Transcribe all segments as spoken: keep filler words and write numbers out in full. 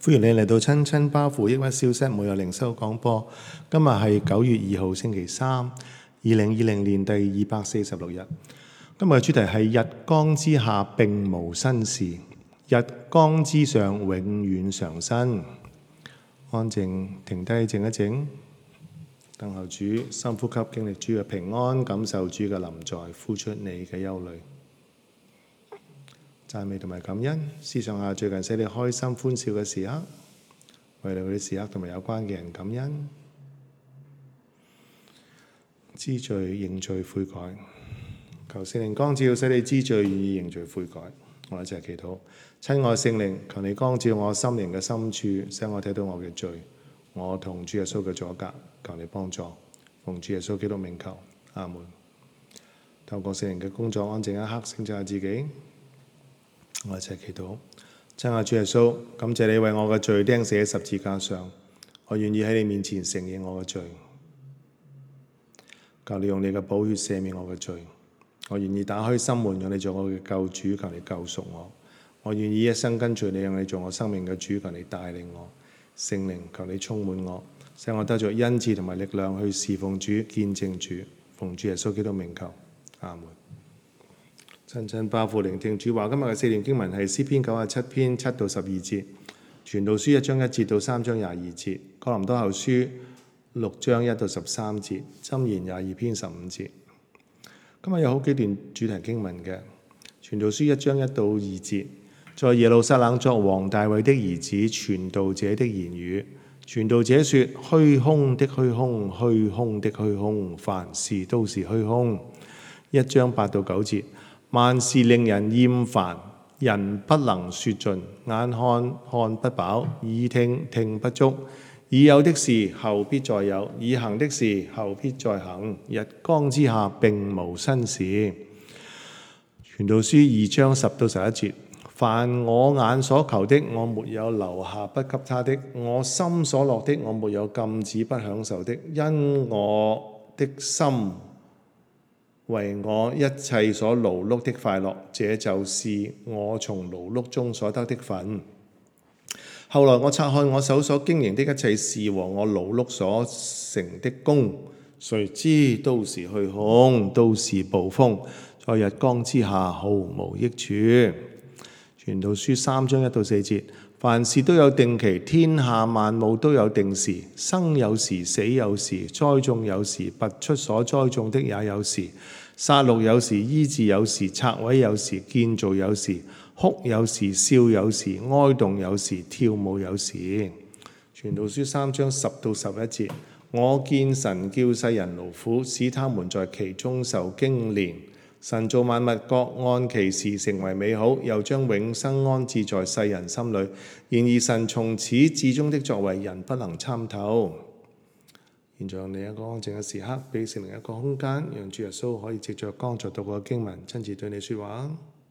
歡迎你嚟到親親包袱抑鬱消失每日靈修廣播。今日係九月二號星期三，二零二零年第二百四十六日。今日嘅主題係日光之下並無新事，日光之上永遠常新。安靜停低靜一靜，等候主，深呼吸，經歷主嘅平安，感受主嘅臨在，呼出你嘅憂慮。讚美同埋感恩，思想下最近使你開心歡笑嘅時刻，為你嗰啲時刻同埋有關嘅人感恩，知罪認罪悔改，求聖靈光照，使你知罪願意認罪悔改。我一齊祈禱，親愛聖靈，求你光照我心靈嘅深處，使我睇到我嘅罪，我同主耶穌嘅阻隔，求你幫助，奉主耶穌基督名求，阿門。透過聖靈嘅工作，安靜一刻，省察下自己。我一齊祈禱，親愛主耶穌，感謝你為我嘅罪釘死喺十字架上，我願意喺你面前承認我嘅罪，求你用你嘅寶血赦免我嘅罪，我願意打開心門，讓你做我嘅救主，求你救贖我，我願意一生跟隨你，讓你做我生命嘅主，求你帶領我，聖靈，求你充滿我，使我得着恩賜同埋力量去侍奉主、見證主，奉主耶穌基督名求，阿門。親親包袱聆聽主話，今日嘅四段經文係詩篇九十七篇七到十二節，傳道書一章一節到三章廿二節，哥林多後書六章一到十三節，箴言廿二篇十五節。今日有好幾段主題經文嘅，傳道書一章一到二節，在耶路撒冷作王大衛的兒子，傳道者的言語。傳道者說：虛空的虛空，虛空的虛空，凡事都是虛空。一章八到九節。萬事令人厭煩，人不能說盡，眼看看不飽，耳聽聽不足。已有的事後必再有，已行的事後必再行。日光之下並無新事。傳道書二章十到十一節，凡我眼所求的，我沒有留下不給他的；我心所樂的，我沒有禁止不享受的。因我的心為我一切所勞碌的快樂，這就是我從勞碌中所得的份。後來我察看我手所經營的一切事和我勞碌所成的功，誰知都是虛空，都是暴風，在日光之下毫無益處。傳道書三章一到四節，凡事都有定期，天下萬物都有定時，生有時，死有時，栽種有時，拔出所栽種的也有時，殺戮有時，醫治有時，拆毀有時，建造有時，哭有時，笑有時，哀慟有時，跳舞有時。傳道書三章十到十一節，我見神叫世人勞苦，使他們在其中受經練。神造萬物各按其時成為美好，又將永生安置在世人心裏。然而神從始至終的作為，人不能參透。現在你一個安靜嘅時刻，俾聖靈一個空間，讓主耶穌可以藉着剛才讀過嘅經文，親自對你說話。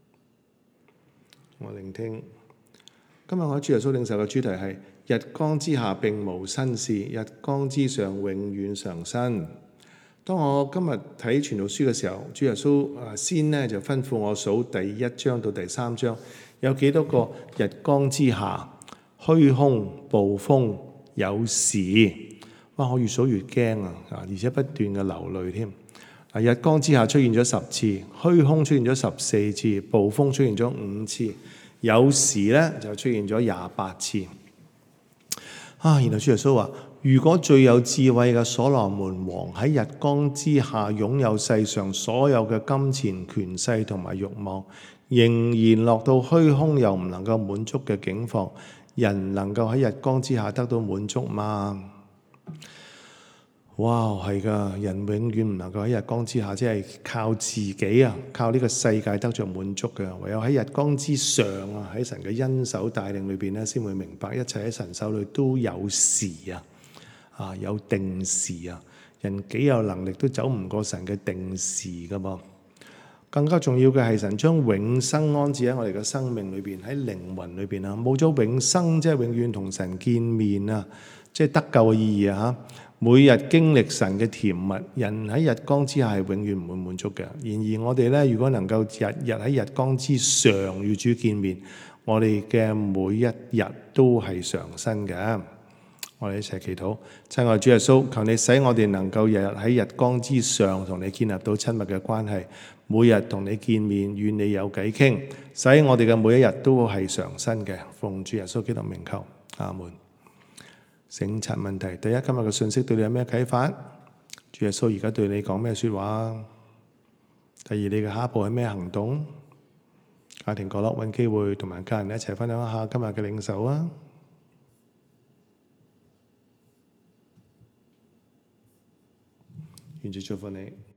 我聆聽。今日我喺主耶穌領受嘅主題係：日光之下並無新事，日光之上永遠常新。當我今日睇傳道書嘅時候，主耶穌啊先呢就吩咐我數第一章到第三章有幾多個日光之下、虛空、暴風、有時。哇！我越數越驚啊！而且不斷嘅流淚添。啊，日光之下出現咗十次，虛空出現咗十四次，暴風出現咗五次，有時咧就出現咗廿八次。啊！然後主耶穌話：如果最有智慧嘅所羅門王喺日光之下擁有世上所有嘅金錢、權勢同埋慾望，仍然落到虛空又唔能夠滿足嘅境況，人能夠喺日光之下得到滿足嗎？哇，係噶，人永遠唔能夠喺日光之下，即係靠自己啊，靠呢個世界得着滿足嘅。唯有喺日光之上啊，喺神嘅恩手帶領裏邊咧，先會明白一切喺神手裏都有時啊，啊有定時啊。人幾有能力都走唔過神嘅定時噶噃。更加重要嘅係神將永生安置喺我哋嘅生命裏邊，喺靈魂裏邊啊。冇咗永生，即係永遠同神見面啊，即係得救嘅意義啊。每日經歷神嘅甜蜜，人喺日光之下係永遠唔會滿足嘅。然而我哋咧，如果能夠日日喺日光之上與主見面， 我哋嘅每一日都係常新嘅。我哋一齊祈禱，親愛主耶穌，求你使我哋能夠日日喺日光之上同你建立到親密嘅關係，每日同你見面，與你有偈傾，使我哋嘅每一日都係常新嘅。奉主耶穌基督名求，阿門。省察問題，第一，今日嘅信息對你有咩啟發？主耶穌而家對你講咩說話？第二，你嘅下一步係咩行動？家庭角落揾機會同埋家人一齊分享一下今日嘅領受啊！願主祝福你。